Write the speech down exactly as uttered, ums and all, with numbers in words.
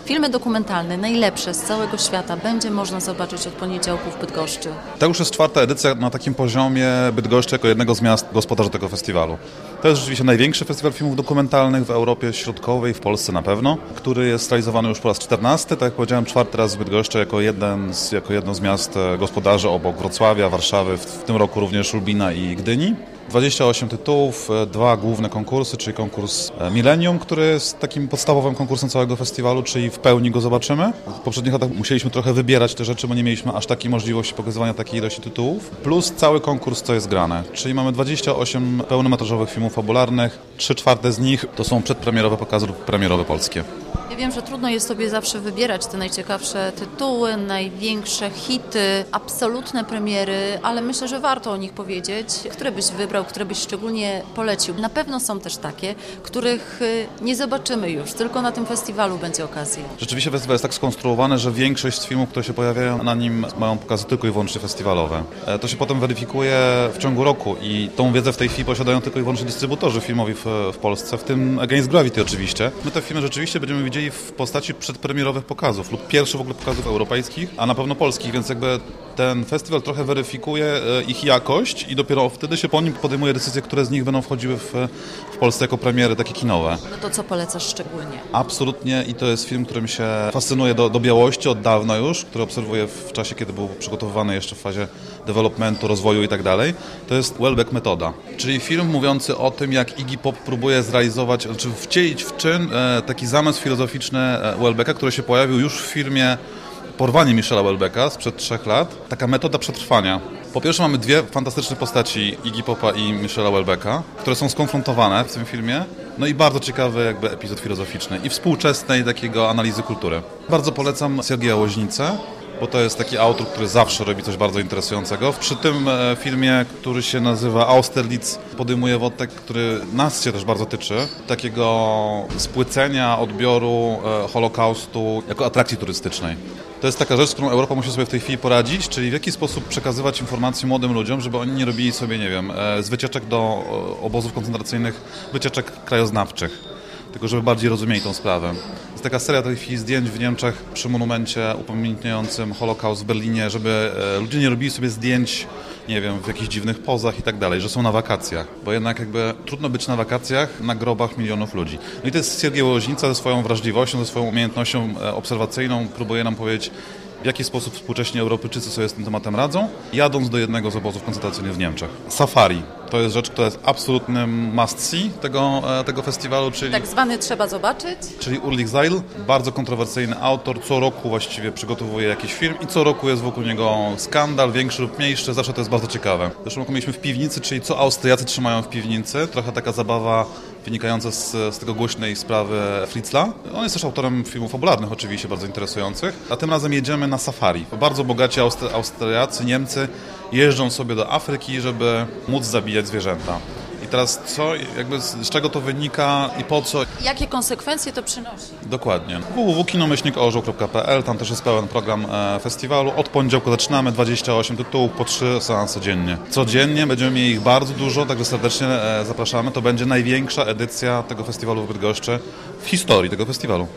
Filmy dokumentalne, najlepsze z całego świata, będzie można zobaczyć od poniedziałku w Bydgoszczy. To już jest czwarta edycja na takim poziomie Bydgoszczy jako jednego z miast gospodarzy tego festiwalu. To jest rzeczywiście największy festiwal filmów dokumentalnych w Europie Środkowej, w Polsce na pewno, który jest realizowany już po raz czternasty, tak jak powiedziałem, czwarty raz w Bydgoszczy jako, jeden z, jako jedno z miast gospodarzy obok Wrocławia, Warszawy, w, w tym roku również Lublina i Gdyni. dwadzieścia osiem tytułów, dwa główne konkursy, czyli konkurs Millennium, który jest takim podstawowym konkursem całego festiwalu, czyli w pełni go zobaczymy. W poprzednich latach musieliśmy trochę wybierać te rzeczy, bo nie mieliśmy aż takiej możliwości pokazywania takiej ilości tytułów. Plus cały konkurs, co jest grane. Czyli mamy dwadzieścia osiem pełnometrażowych filmów fabularnych, trzy czwarte z nich to są przedpremierowe pokazy lub premierowe polskie. Ja wiem, że trudno jest sobie zawsze wybierać te najciekawsze tytuły, największe hity, absolutne premiery, ale myślę, że warto o nich powiedzieć. Które byś wybrał, które byś szczególnie polecił? Na pewno są też takie, których nie zobaczymy już, tylko na tym festiwalu będzie okazja. Rzeczywiście festiwal jest tak skonstruowany, że większość z filmów, które się pojawiają na nim, mają pokazy tylko i wyłącznie festiwalowe. To się potem weryfikuje w ciągu roku i tą wiedzę w tej chwili posiadają tylko i wyłącznie dystrybutorzy filmowi w, w Polsce, w tym Against Gravity oczywiście. My te filmy rzeczywiście będziemy widzieli w postaci przedpremierowych pokazów lub pierwszych w ogóle pokazów europejskich, a na pewno polskich, więc jakby ten festiwal trochę weryfikuje ich jakość i dopiero wtedy się po nim podejmuje decyzje, które z nich będą wchodziły w, w Polsce jako premiery takie kinowe. No to co polecasz szczególnie? Absolutnie i to jest film, którym się fascynuje do, do Białości od dawna już, który obserwuję w czasie, kiedy był przygotowywany jeszcze w fazie developmentu, rozwoju i tak dalej. To jest Welbeck Metoda, czyli film mówiący o tym, jak Iggy Pop próbuje zrealizować, znaczy wcielić w czyn e, taki zamysł filozoficzny Welbecka, który się pojawił już w filmie Porwanie Michela Welbecka sprzed trzech lat. Taka metoda przetrwania. Po pierwsze mamy dwie fantastyczne postaci Iggy Popa i Michela Welbecka, które są skonfrontowane w tym filmie. No i bardzo ciekawy jakby epizod filozoficzny i współczesnej takiego analizy kultury. Bardzo polecam Siergieja Łoźnicę, bo to jest taki autor, który zawsze robi coś bardzo interesującego. Przy tym e, filmie, który się nazywa Austerlitz, podejmuje wątek, który nas się też bardzo tyczy, takiego spłycenia odbioru e, Holokaustu jako atrakcji turystycznej. To jest taka rzecz, z którą Europa musi sobie w tej chwili poradzić, czyli w jaki sposób przekazywać informacje młodym ludziom, żeby oni nie robili sobie, nie wiem, e, z wycieczek do e, obozów koncentracyjnych, wycieczek krajoznawczych, tylko żeby bardziej rozumieli tą sprawę. Jest taka seria tej chwili zdjęć w Niemczech przy monumencie upamiętniającym Holokaust w Berlinie, żeby ludzie nie robili sobie zdjęć, nie wiem, w jakichś dziwnych pozach i tak dalej, że są na wakacjach, bo jednak jakby trudno być na wakacjach na grobach milionów ludzi. No i to jest Siergiej Łoźnica ze swoją wrażliwością, ze swoją umiejętnością obserwacyjną, próbuje nam powiedzieć, w jaki sposób współcześni Europejczycy sobie z tym tematem radzą, jadąc do jednego z obozów koncentracyjnych w Niemczech. Safari. To jest rzecz, która jest absolutnym must-see tego, tego festiwalu, czyli... Tak zwany trzeba zobaczyć. Czyli Ulrich Seidl, bardzo kontrowersyjny autor, co roku właściwie przygotowuje jakiś film i co roku jest wokół niego skandal, większy lub mniejszy, zawsze to jest bardzo ciekawe. W zeszłym roku mieliśmy w piwnicy, czyli co Austriacy trzymają w piwnicy, trochę taka zabawa wynikająca z, z tego głośnej sprawy Fritzla. On jest też autorem filmów fabularnych oczywiście, bardzo interesujących, a tym razem jedziemy na safari. Bardzo bogaci Austri- Austriacy, Niemcy jeżdżą sobie do Afryki, żeby móc zabijać zwierzęta. I teraz co, jakby z, z czego to wynika i po co? Jakie konsekwencje to przynosi? Dokładnie. w w w kropka kinomyślnik orzeł kropka p l, tam też jest pełen program e, festiwalu. Od poniedziałku zaczynamy, dwadzieścia osiem tytułów, po trzy seanse dziennie. Codziennie będziemy mieli ich bardzo dużo, także serdecznie e, zapraszamy. To będzie największa edycja tego festiwalu w Bydgoszczy w historii tego festiwalu.